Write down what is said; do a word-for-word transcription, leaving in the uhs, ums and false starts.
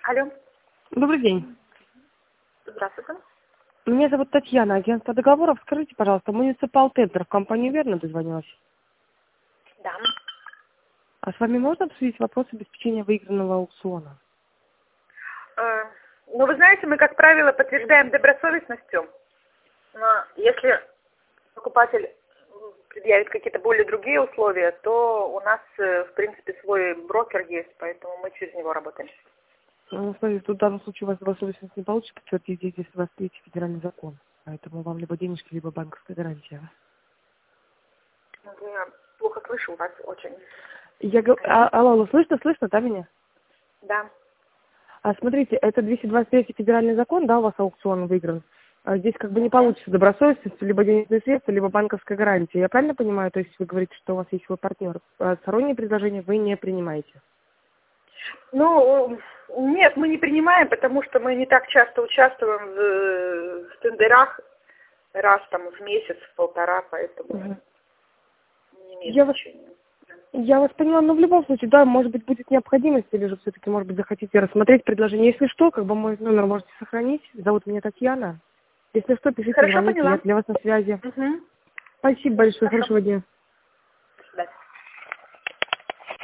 Алло. Добрый день. Здравствуйте. Меня зовут Татьяна, агентство договоров. Скажите, пожалуйста, муниципал тендер в компанию «Верно» дозвонилась? Да. А с вами можно обсудить вопрос обеспечения выигранного аукциона? Э, ну, вы знаете, мы, как правило, подтверждаем добросовестностью. Но если покупатель предъявит какие-то более другие условия, то у нас, э, в принципе, свой брокер есть, поэтому мы через него работаем. Ну, смотрите, тут в данном случае у вас добросовестность не получится подтвердить, здесь если у вас третий федеральный закон. Поэтому вам либо денежки, либо банковская гарантия. Я плохо слышу вас очень. Я говорю, а, алло, алло, слышно, слышно, да, меня? Да. А смотрите, это двести двадцать третий федеральный закон, да, у вас аукцион выигран. А здесь как бы не Мгм. получится добросовестность, либо денежные средства, либо банковская гарантия. Я правильно понимаю? То есть вы говорите, что у вас есть свой партнер. А сторонние предложения вы не принимаете? Ну, нет, мы не принимаем, потому что мы не так часто участвуем в, в тендерах, раз там в месяц, в полтора, поэтому Мгм. не имеет Я вас, значения. я вас поняла, но в любом случае, да, может быть, будет необходимость, или же все-таки, может быть, захотите рассмотреть предложение. Если что, как бы мой номер можете сохранить. Зовут меня Татьяна. Если что, пишите, Хорошо, звоните, я поняла. для вас на связи. Угу. Спасибо большое, Хорошо. хорошего дня.